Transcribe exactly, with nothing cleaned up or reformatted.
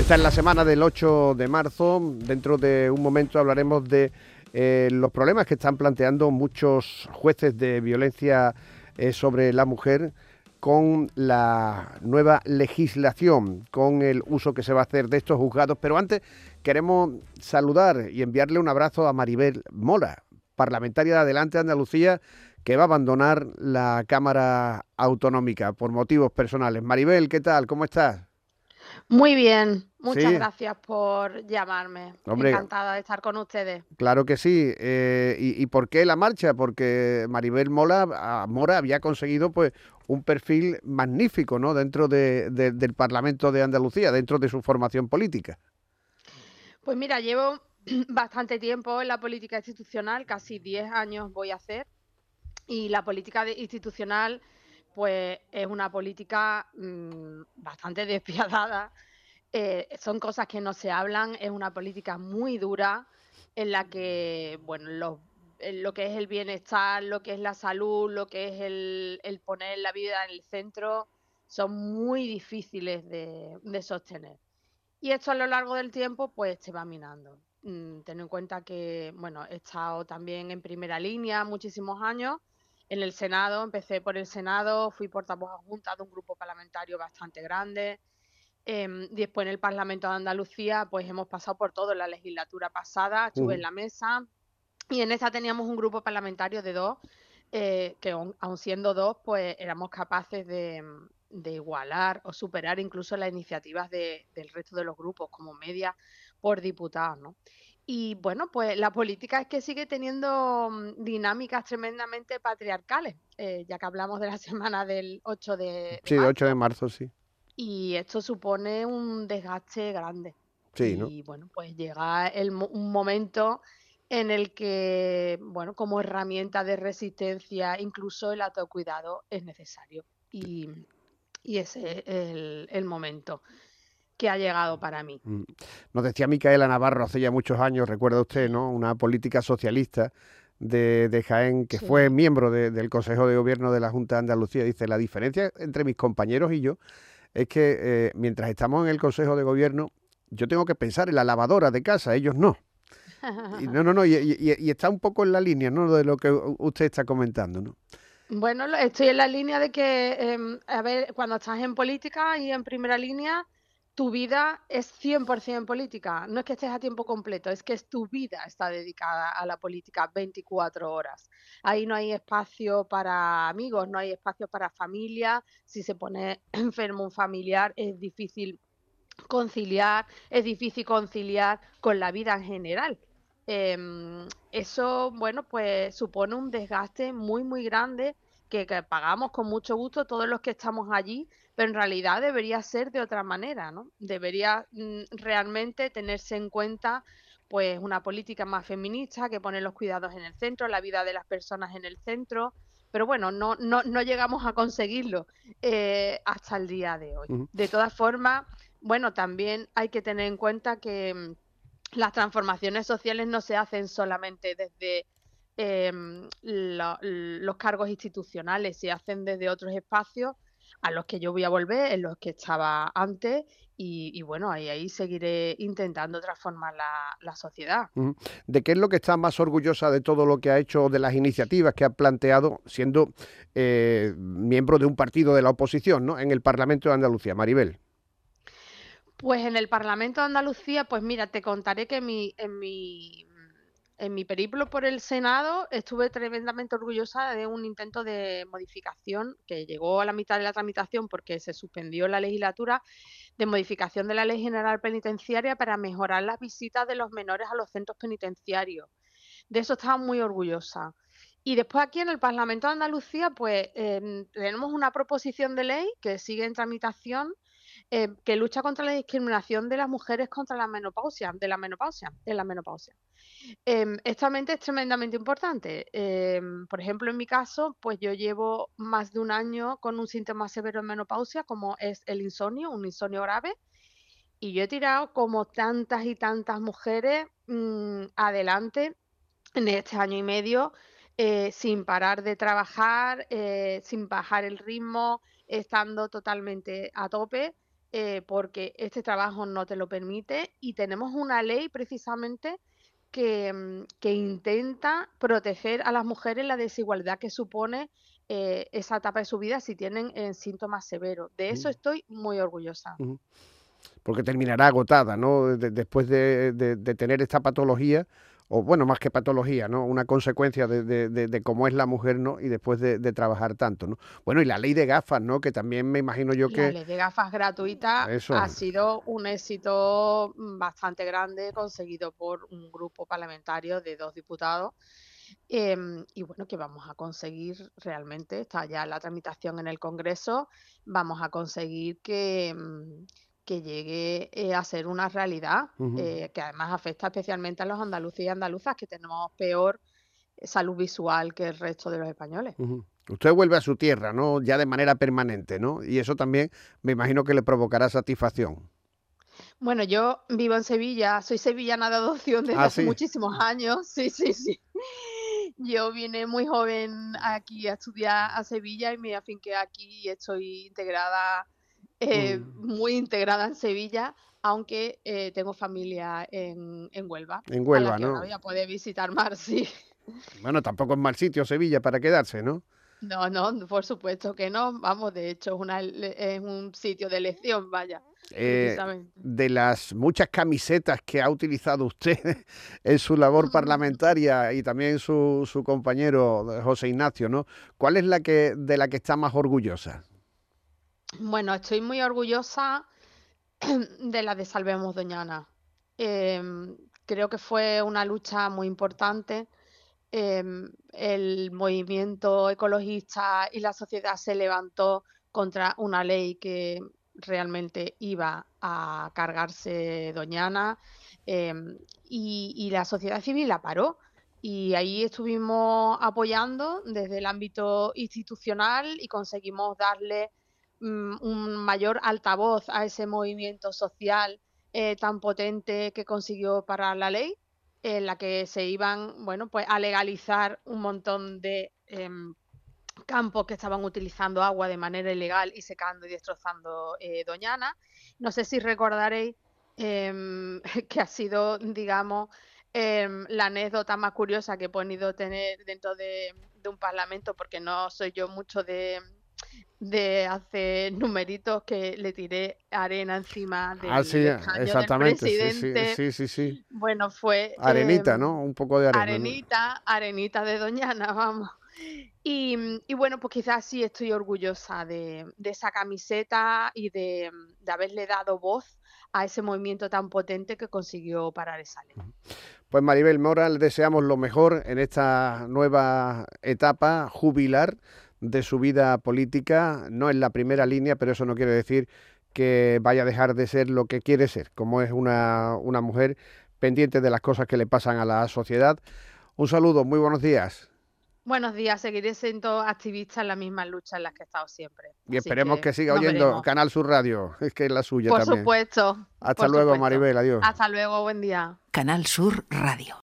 Esta es la semana del ocho de marzo. Dentro de un momento hablaremos de eh, los problemas que están planteando muchos jueces de violencia eh, sobre la mujer con la nueva legislación, con el uso que se va a hacer de estos juzgados. Pero antes queremos saludar y enviarle un abrazo a Maribel Mola, parlamentaria de Adelante Andalucía, que va a abandonar la Cámara Autonómica por motivos personales. Maribel, ¿qué tal? ¿Cómo estás? Muy bien, muchas Sí, gracias por llamarme. hombre, Encantada de estar con ustedes. claro que sí. Eh, ¿y, y por qué la marcha? Porque Maribel Mola, a- Mora había conseguido pues un perfil magnífico, ¿no? Dentro de- de- del Parlamento de Andalucía, dentro de su formación política. Pues mira, llevo bastante tiempo en la política institucional, casi diez años voy a hacer, y la política de- institucional pues es una política mm, bastante despiadada. Eh, son cosas que no se hablan, es una política muy dura en la que, bueno, los- en lo que es el bienestar, lo que es la salud, lo que es el, el poner la vida en el centro, son muy difíciles de, de sostener. Y esto a lo largo del tiempo, pues se va minando. Mm, ten en cuenta que, bueno, he estado también en primera línea muchísimos años. En el Senado, empecé por el Senado, fui portavoz adjunta de un grupo parlamentario bastante grande. Em, después en el Parlamento de Andalucía, pues hemos pasado por todo. En la legislatura pasada estuve en Ujú. la mesa y en esta teníamos un grupo parlamentario de dos, eh, que aun, aun siendo dos, pues éramos capaces de, de igualar o superar incluso las iniciativas de- del resto de los grupos, como media por diputados, ¿no? Y bueno, pues la política es que sigue teniendo mm, dinámicas tremendamente patriarcales, eh, ya que hablamos de la semana del ocho de de Sí, de ocho de marzo. marzo, sí. Y esto supone un desgaste grande. Sí, ¿no? Y bueno, pues llega el mo un momento en el que, bueno, como herramienta de resistencia, incluso el autocuidado es necesario. Y y ese es el el momento que ha llegado para mí. Mm. Nos decía Micaela Navarro hace ya muchos años, recuerda usted, ¿no? Una política socialista de, de Jaén que fue Sí. miembro de- del Consejo de Gobierno de la Junta de Andalucía. Dice, la diferencia entre mis compañeros y yo es que eh, mientras estamos en el Consejo de Gobierno, yo tengo que pensar en la lavadora de casa, ellos no. Y no, no, no, y, y- y está un poco en la línea, ¿no? De lo que u- usted está comentando, ¿no? Bueno, lo estoy en la línea de que, em, a ver, cuando estás en política y en primera línea, tu vida es cien por ciento política. No es que estés a tiempo completo, es que es tu vida está dedicada a la política veinticuatro horas. Ahí no hay espacio para amigos, no hay espacio para familia. Si se pone enfermo un familiar, es difícil conciliar, es difícil conciliar con la vida en general. Em, eso, bueno, pues supone un desgaste muy, muy grande que, que pagamos con mucho gusto todos los que estamos allí, pero en realidad debería ser de otra manera, ¿no? Debería mm, realmente tenerse en cuenta pues una política más feminista que pone los cuidados en el centro, la vida de las personas en el centro, pero bueno, no, no, no llegamos a conseguirlo eh, hasta el día de hoy. Ujú. De todas formas, bueno, también hay que tener en cuenta que mm, las transformaciones sociales no se hacen solamente desde em, lo- los cargos institucionales, se hacen desde otros espacios a los que yo voy a volver, en los que estaba antes, y, y bueno, ahí, ahí seguiré intentando transformar la, la sociedad. Ujú. ¿De qué es lo que está más orgullosa de todo lo que ha hecho, de las iniciativas que ha planteado, siendo eh, miembro de un partido de la oposición, ¿no? En el Parlamento de Andalucía, Maribel? Pues en el Parlamento de Andalucía, pues mira, te contaré que mi, en mi, en mi periplo por el Senado estuve tremendamente orgullosa de un intento de modificación que llegó a la mitad de la tramitación porque se suspendió la legislatura, de modificación de la Ley General Penitenciaria para mejorar las visitas de los menores a los centros penitenciarios. De eso estaba muy orgullosa. Y después aquí en el Parlamento de Andalucía, pues em, tenemos una proposición de ley que sigue en tramitación, eh, que lucha contra la discriminación de las mujeres contra la menopausia, de la menopausia, en la menopausia. Em, esta mente es tremendamente importante. Em, por ejemplo, en mi caso, pues yo llevo más de un año con un síntoma severo en menopausia, como es el insomnio, un insomnio grave, y yo he tirado como tantas y tantas mujeres mm, adelante en este año y medio, eh, sin parar de trabajar, eh, sin bajar el ritmo, estando totalmente a tope. eh, porque este trabajo no te lo permite y tenemos una ley precisamente que, mm, que intenta proteger a las mujeres la desigualdad que supone eh, esa etapa de su vida si tienen eh, síntomas severos. De eso Ujú, estoy muy orgullosa. ujú. Porque terminará agotada, ¿no? De- después de, de- de tener esta patología, o bueno, más que patología, ¿no? Una consecuencia de, de- de- de cómo es la mujer, ¿no? Y después de, de trabajar tanto, ¿no? Bueno, y la ley de gafas, ¿no? Que también me imagino yo La que ley de gafas gratuitas ha eso. sido un éxito mm, bastante grande conseguido por un grupo parlamentario de dos diputados. Em, y bueno, que vamos a conseguir realmente, está ya la tramitación en el Congreso, vamos a conseguir que, mm, que llegue eh, a ser una realidad, Ujú, eh, que además afecta especialmente a los andaluces y andaluzas, que tenemos peor eh, salud visual que el resto de los españoles. ujú. Usted vuelve a su tierra, ¿no? Ya de manera permanente, ¿no? Y eso también me imagino que le provocará satisfacción. Bueno, yo vivo en Sevilla, soy sevillana de adopción desde Ah, hace sí. muchísimos años. Sí, sí, sí. Yo vine muy joven aquí a estudiar a Sevilla y me afinqué aquí y estoy integrada, eh, Mm, muy integrada en Sevilla, aunque eh, tengo familia en, en Huelva, en a la Huelva, que ahora ¿no? voy a poder visitar más, sí. Bueno, tampoco es mal sitio Sevilla para quedarse, ¿no? No, no, por supuesto que no. Vamos, de hecho, es, una, ele- es un sitio de elección, vaya, Eh, precisamente. de las muchas camisetas que ha utilizado usted en su labor parlamentaria y también su, su compañero eh, José Ignacio, ¿no? ¿Cuál es la que de la que está más orgullosa? Bueno, estoy muy orgullosa de la de Salvemos Doñana. Em, Creo que fue una lucha muy importante. Em, el movimiento ecologista y la sociedad se levantó contra una ley que realmente iba a cargarse Doñana, em, y, y la sociedad civil la paró. Y ahí estuvimos apoyando desde el ámbito institucional y conseguimos darle mm, un mayor altavoz a ese movimiento social eh, tan potente que consiguió parar la ley, en la que se iban, bueno, pues a legalizar un montón de em, campos que estaban utilizando agua de manera ilegal y secando y destrozando eh, Doñana. No sé si recordaréis em, que ha sido, digamos, em, la anécdota más curiosa que he podido tener dentro de, de un parlamento, porque no soy yo mucho de, de hacer numeritos, que le tiré arena encima Ah, sí, del escaño del exactamente, sí, sí, presidente. sí, sí, sí. Bueno, fue Arenita, em, ¿no? Un poco de arena, ¿no? arenita, arenita de Doñana, vamos. Y, mm, y bueno, pues quizás sí estoy orgullosa de, de esa camiseta y de, mm, de haberle dado voz a ese movimiento tan potente que consiguió parar esa ley. Pues Maribel Mora, le deseamos lo mejor en esta nueva etapa jubilar de su vida política. No en la primera línea, pero eso no quiere decir que vaya a dejar de ser lo que quiere ser, como es una, una mujer pendiente de las cosas que le pasan a la sociedad. Un saludo, muy buenos días. Buenos días, seguiré siendo activista en las mismas luchas en las que he estado siempre. Y Así esperemos que que siga nos oyendo veremos. Canal Sur Radio, es que es la suya Por también. supuesto, Hasta por luego, supuesto. Maribel, adiós. Hasta luego, buen día. Canal Sur Radio.